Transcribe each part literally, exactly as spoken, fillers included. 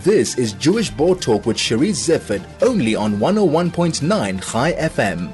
This is Jewish Board Talk with Cherise Zifford, only on one oh one point nine Chai F M.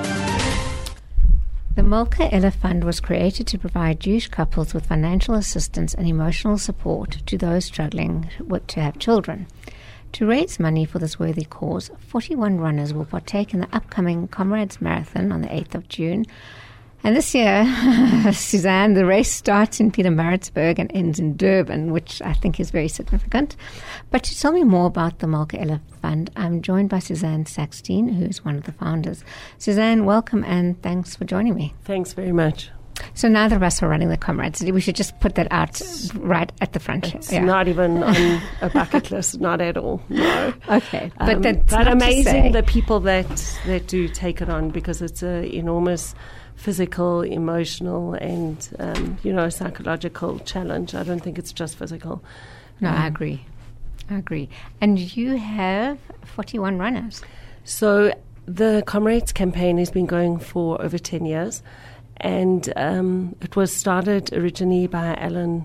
The Malka Ella Fund was created to provide Jewish couples with financial assistance and emotional support to those struggling with, to have children. To raise money for this worthy cause, forty-one runners will partake in the upcoming Comrades Marathon on the eighth of June. And this year, Suzanne, the race starts in Pietermaritzburg and ends in Durban, which I think is very significant. But to tell me more about the Malka Ella Fund, I'm joined by Suzanne Sackstein, who's one of the founders. Suzanne, welcome and thanks for joining me. Thanks very much. So neither of us are running the Comrades. We should just put that out right at the front. It's yeah. not even on a bucket list, not at all, no. Okay. But, um, that's but amazing the people that, that do take it on, because it's an enormous physical, emotional, and, um, you know, psychological challenge. I don't think it's just physical. No, um, I agree. I agree. And you have forty-one runners. So the Comrades campaign has been going for over ten years. And um, it was started originally by Alan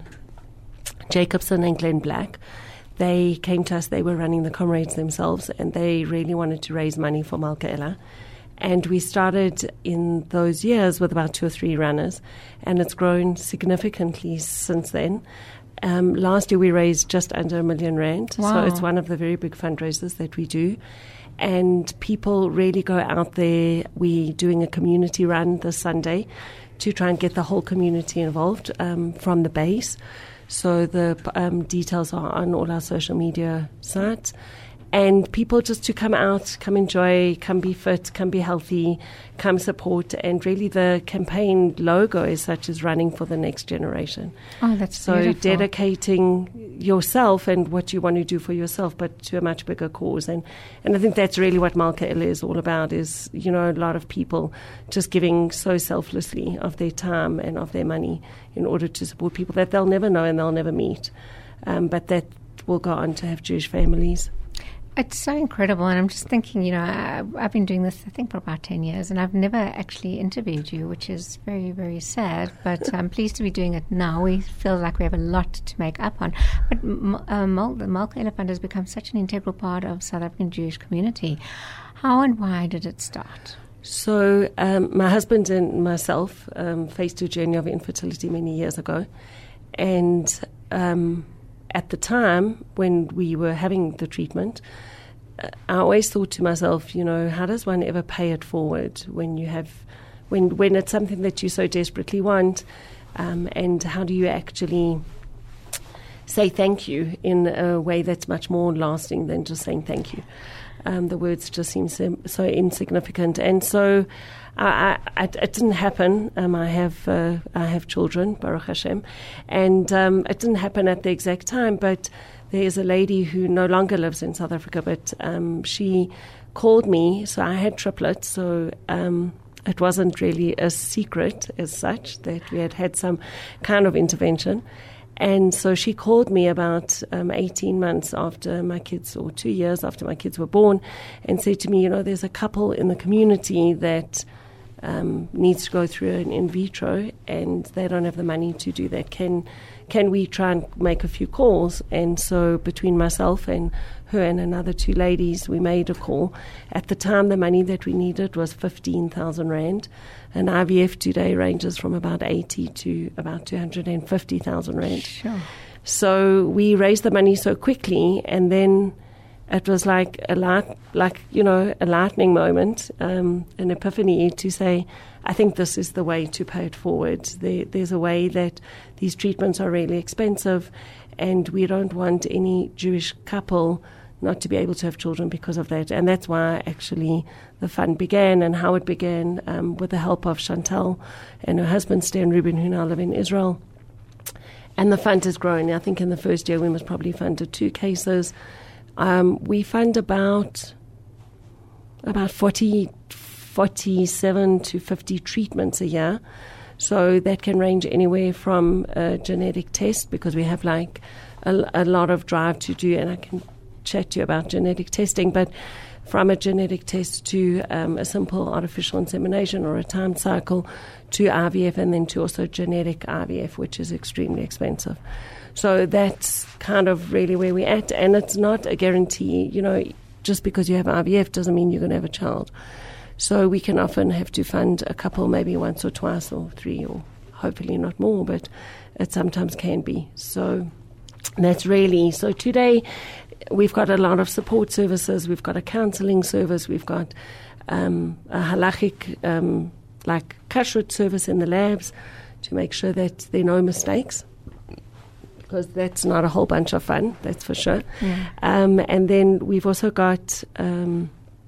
Jacobson and Glenn Black. They came to us, they were running the Comrades themselves, and they really wanted to raise money for Malka Ella. And we started in those years with about two or three runners, and it's grown significantly since then. Um, last year we raised just under a million rand, wow. So it's one of the very big fundraisers that we do. And people really go out there. We're doing a community run this Sunday to try and get the whole community involved um, from the base. So the um, details are on all our social media sites. And people just to come out, come enjoy, come be fit, come be healthy, come support. And really the campaign logo is such as running for the next generation. Oh, that's so beautiful. Dedicating yourself and what you want to do for yourself, but to a much bigger cause. And, and I think that's really what Malka Ella is all about, is, you know, a lot of people just giving so selflessly of their time and of their money in order to support people that they'll never know and they'll never meet, um, but that will go on to have Jewish families. It's so incredible, and I'm just thinking, you know, I, I've been doing this, I think, for about ten years, and I've never actually interviewed you, which is very, very sad, but I'm pleased to be doing it now. We feel like we have a lot to make up on. But uh, Mal- the Malka Ella Fund has become such an integral part of South African Jewish community. How and why did it start? So um, my husband and myself um, faced a journey of infertility many years ago, and um at the time when we were having the treatment, uh, I always thought to myself, you know, how does one ever pay it forward when you have, when when it's something that you so desperately want, um, and how do you actually say thank you in a way that's much more lasting than just saying thank you? Um, the words just seem so, so insignificant, and so I, I, it didn't happen. Um, I have uh, I have children, Baruch Hashem, and um, it didn't happen at the exact time. But there is a lady who no longer lives in South Africa, but um, she called me. So I had triplets, so um, it wasn't really a secret as such that we had had some kind of intervention. And so she called me about um, eighteen months after my kids, or two years after my kids were born, and said to me, you know, there's a couple in the community that um, needs to go through an in vitro, and they don't have the money to do that. Can can we try and make a few calls? And so between myself and her and another two ladies, we made a call. At the time, the money that we needed was fifteen thousand rand. An I V F today ranges from about eighty to about two hundred fifty thousand rand. Sure. So we raised the money so quickly, and then it was like a light, like you know, a lightning moment, um, an epiphany to say, I think this is the way to pay it forward. There, there's a way that these treatments are really expensive, and we don't want any Jewish couple not to be able to have children because of that. And that's why actually the fund began, and how it began um, with the help of Chantal and her husband Stan Rubin, who now live in Israel. And the fund has grown. I think in the first year we must probably funded two cases. Um, we fund about about forty, forty-seven to fifty treatments a year. So that can range anywhere from a genetic test, because we have like a, a lot of drive to do, and I can chat to you about genetic testing, but from a genetic test to um, a simple artificial insemination or a time cycle to I V F, and then to also genetic I V F, which is extremely expensive. So that's kind of really where we're at, and it's not a guarantee. You know, just because you have I V F doesn't mean you're going to have a child. So we can often have to fund a couple maybe once or twice or three or hopefully not more, but it sometimes can be. So that's really, so today we've got a lot of support services. We've got a counselling service. We've got um, a halachic, um, like kashrut service in the labs to make sure that there are no mistakes, because that's not a whole bunch of fun, that's for sure. Yeah. Um, and then we've also got um,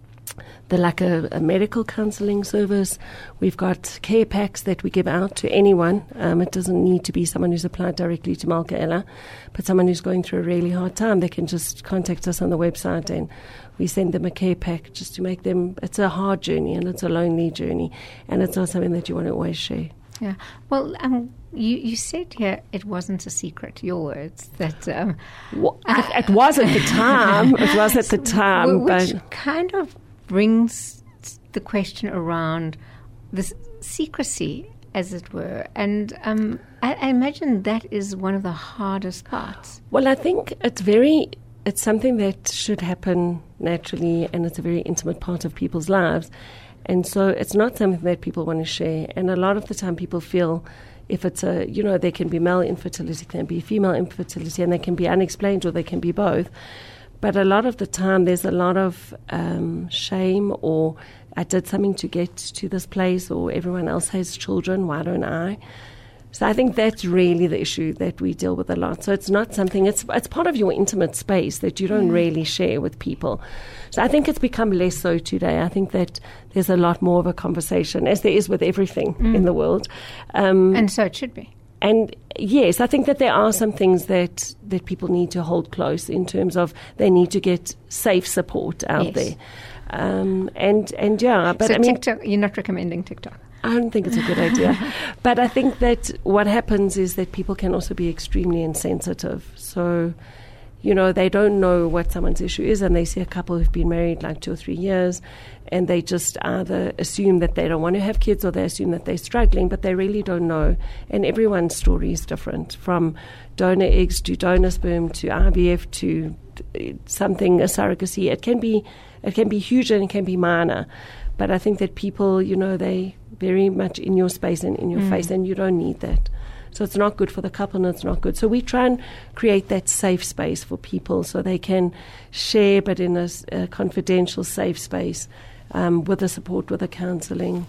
the like a, a medical counselling service. We've got care packs that we give out to anyone. Um, it doesn't need to be someone who's applied directly to Malka Ella, but someone who's going through a really hard time. They can just contact us on the website and we send them a care pack just to make them, it's a hard journey and it's a lonely journey, and it's not something that you want to always share. Yeah. Well, um, you, you said here it wasn't a secret, your words, that... Um, well, it was at the time. It was at the time. Which but kind of brings the question around this secrecy, as it were. And um, I, I imagine that is one of the hardest parts. Well, I think it's very... It's something that should happen naturally, and it's a very intimate part of people's lives. And so it's not something that people want to share. And a lot of the time people feel if it's a, you know, there can be male infertility, there can be female infertility, and they can be unexplained or they can be both. But a lot of the time there's a lot of um, shame, or I did something to get to this place, or everyone else has children, why don't I? So I think that's really the issue that we deal with a lot. So it's not something, it's it's part of your intimate space that you don't mm. really share with people. So I think it's become less so today. I think that there's a lot more of a conversation, as there is with everything mm. in the world. Um, and so it should be. And yes, I think that there are some things that, that people need to hold close in terms of they need to get safe support out yes. there. Um, and, and yeah, but so I mean, TikTok, you're not recommending TikTok? I don't think it's a good idea. But I think that what happens is that people can also be extremely insensitive. So, you know, they don't know what someone's issue is, and they see a couple who've been married like two or three years, and they just either assume that they don't want to have kids, or they assume that they're struggling, but they really don't know. And everyone's story is different, from donor eggs to donor sperm to I V F to something, a surrogacy. It can be, it can be huge and it can be minor. But I think that people, you know, they very much in your space and in your mm. face, and you don't need that. So it's not good for the couple, and it's not good. So we try and create that safe space for people so they can share, but in a, a confidential, safe space, um, with the support, with the counselling.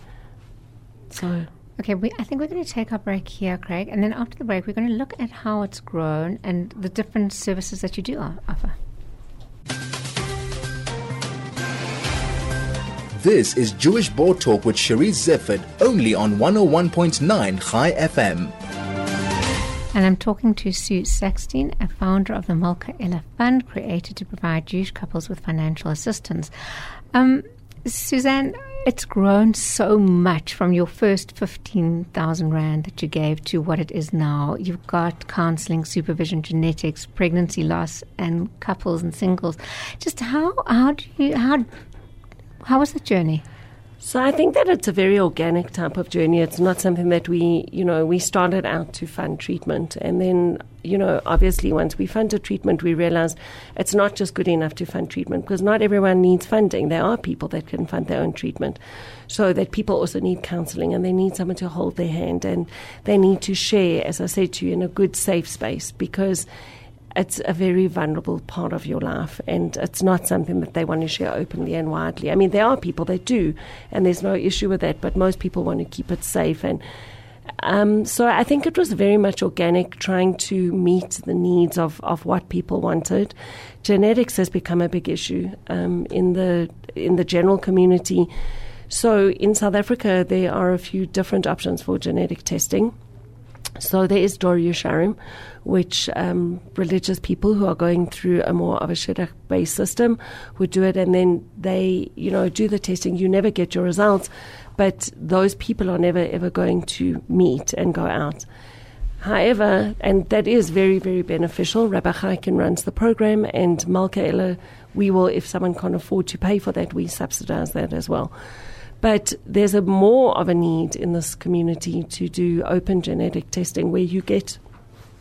So... Okay, we, I think we're going to take our break here, Craig, and then after the break we're going to look at how it's grown and the different services that you do offer. This is Jewish Board Talk with Cherise Zeffert, only on one oh one point nine Chai F M. And I'm talking to Sue Sackstein, a founder of the Malka Ella Fund, created to provide Jewish couples with financial assistance. Um, Suzanne, it's grown so much from your first fifteen thousand rand that you gave to what it is now. You've got counseling, supervision, genetics, pregnancy loss, and couples and singles. Just how how do you how how was the journey? So I think that it's a very organic type of journey. It's not something that we, you know, we started out to fund treatment. And then, you know, obviously once we funded treatment, we realized it's not just good enough to fund treatment, because not everyone needs funding. There are people that can fund their own treatment. So that people also need counseling, and they need someone to hold their hand, and they need to share, as I said to you, in a good, safe space, because it's a very vulnerable part of your life, and it's not something that they want to share openly and widely. I mean, there are people that do, and there's no issue with that, but most people want to keep it safe. And um, so I think it was very much organic, trying to meet the needs of, of what people wanted. Genetics has become a big issue um, in the in the general community. So in South Africa, there are a few different options for genetic testing. So there is Dor Yesharim, which um, religious people who are going through a more of a shidduch-based system would do it, and then they, you know, do the testing. You never get your results, but those people are never ever going to meet and go out. However, and that is very, very beneficial. Rabbi Chaikin runs the program, and Malka Ella, we will, if someone can't afford to pay for that, we subsidize that as well. But there's a more of a need in this community to do open genetic testing, where you get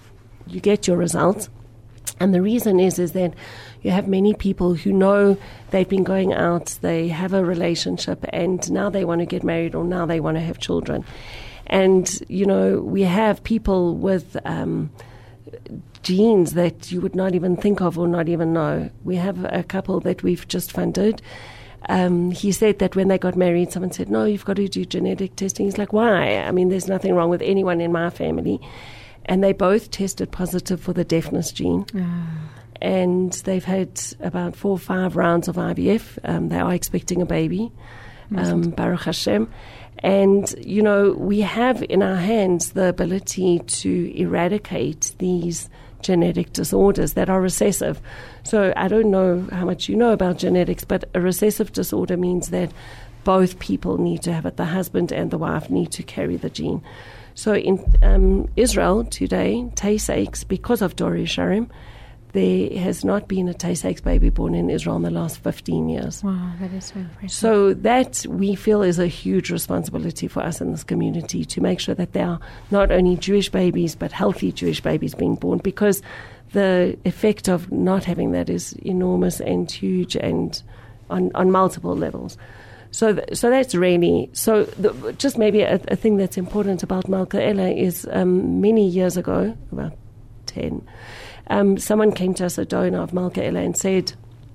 you get your results. And the reason is is that you have many people who know they've been going out, they have a relationship, and now they want to get married or now they want to have children. And, you know, we have people with um, genes that you would not even think of or not even know. We have a couple that we've just funded. Um, he said that when they got married, someone said, no, you've got to do genetic testing. He's like, why? I mean, there's nothing wrong with anyone in my family. And they both tested positive for the deafness gene. Oh. And they've had about four or five rounds of I V F. Um, they are expecting a baby, um, Baruch Hashem. And, you know, we have in our hands the ability to eradicate these genetic disorders that are recessive. So I don't know how much you know about genetics, but a recessive disorder means that both people need to have it. The husband and the wife need to carry the gene. So in um, Israel today, Tay-Sachs, because of Dori Sharim, there has not been a Tay-Sachs baby born in Israel in the last fifteen years. Wow, that is so impressive. So that, we feel, is a huge responsibility for us in this community to make sure that there are not only Jewish babies, but healthy Jewish babies being born, because the effect of not having that is enormous and huge and on, on multiple levels. So th- so that's really, so the, just maybe a, a thing that's important about Malka Ella is um, many years ago, about ten, um, someone came to us, a donor of Malka Ella, and said,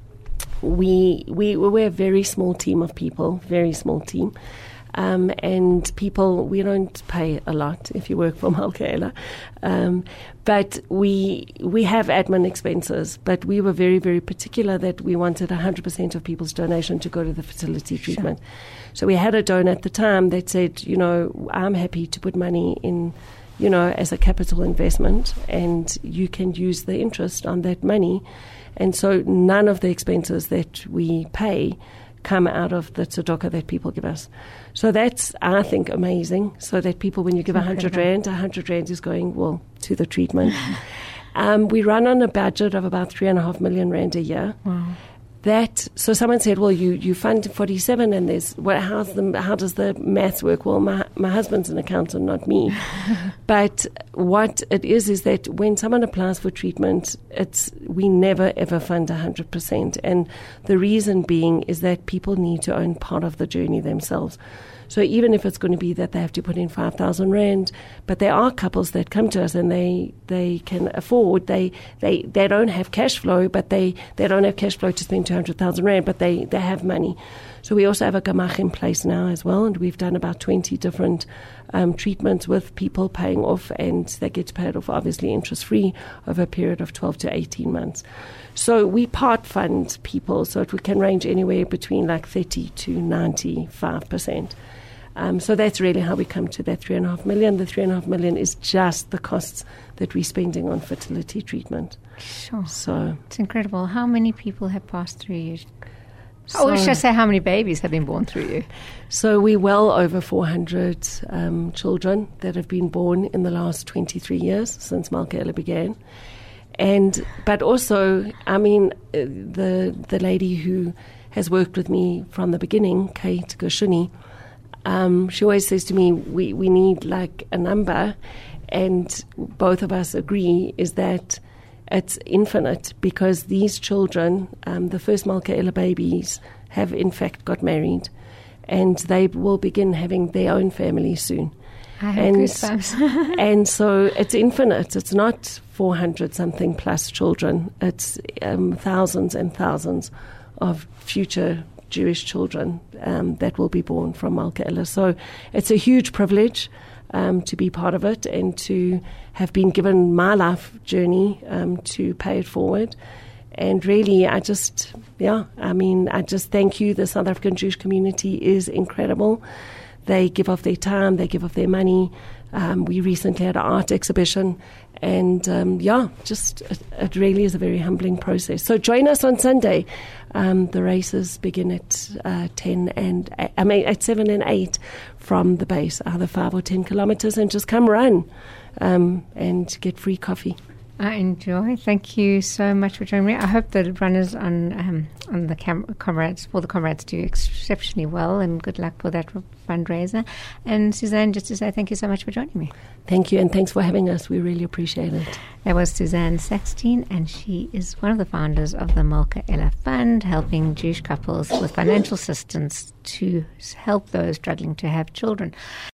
we, we, we're a very small team of people, very small team, um, and people, we don't pay a lot if you work for Malka Ella, um, but we we have admin expenses, but we were very, very particular that we wanted one hundred percent of people's donation to go to the fertility treatment. Sure. So we had a donor at the time that said, you know, I'm happy to put money in, you know, as a capital investment, and you can use the interest on that money. And so none of the expenses that we pay come out of the tzedakah that people give us. So that's, I think, amazing. So that people, when you give a hundred rand, a hundred rand is going, well, to the treatment. um, we run on a budget of about three and a half million rand a year. Wow. That, so someone said, well, you, you fund forty-seven, and there's, well, how's the, how does the maths work? Well, my, my husband's an accountant, not me. But what it is, is that when someone applies for treatment, it's, we never ever fund one hundred percent. And the reason being is that people need to own part of the journey themselves. So even if it's going to be that they have to put in five thousand rand, but there are couples that come to us and they, they can afford, they, they, they don't have cash flow, but they, they don't have cash flow to spend two hundred thousand rand, but they, they have money. So we also have a gamach in place now as well, and we've done about twenty different um, treatments with people paying off, and they get paid off obviously interest-free over a period of twelve to eighteen months. So we part fund people, so it can range anywhere between like thirty to ninety-five percent. Um, so that's really how we come to that three and a half million. The three and a half million is just the costs that we're spending on fertility treatment. Sure. So it's incredible. How many people have passed through you? So, or should I say how many babies have been born through you? So we're well over four hundred um, children that have been born in the last twenty-three years since Malka Ella began. And, but also, I mean, uh, the, the lady who has worked with me from the beginning, Kate Gershuni, Um, she always says to me, we, we need like a number, and both of us agree is that it's infinite, because these children, um, the first Malka Ella babies, have in fact got married, and they will begin having their own family soon. I have and, goosebumps. And so it's infinite. It's not four hundred something plus children. It's um, thousands and thousands of future Jewish children um, that will be born from Malka Ella. So it's a huge privilege um, to be part of it, and to have been given my life journey um, to pay it forward. And really, I just, yeah, I mean, I just thank you. The South African Jewish community is incredible. They give off their time, they give off their money. Um, we recently had an art exhibition, and um, yeah, just it, it really is a very humbling process. So join us on Sunday. Um, the races begin at uh, ten and eight, I mean at seven and eight from the base, either five or ten kilometers, and just come run um, and get free coffee. I enjoy. Thank you so much for joining me. I hope the runners on um, on the cam- comrades for the comrades do exceptionally well, and good luck for that fundraiser. And Suzanne, just to say thank you so much for joining me. Thank you, and thanks for having us. We really appreciate it. That was Suzanne Saxteen, and she is one of the founders of the Milka Ella Fund, helping Jewish couples with financial assistance to help those struggling to have children.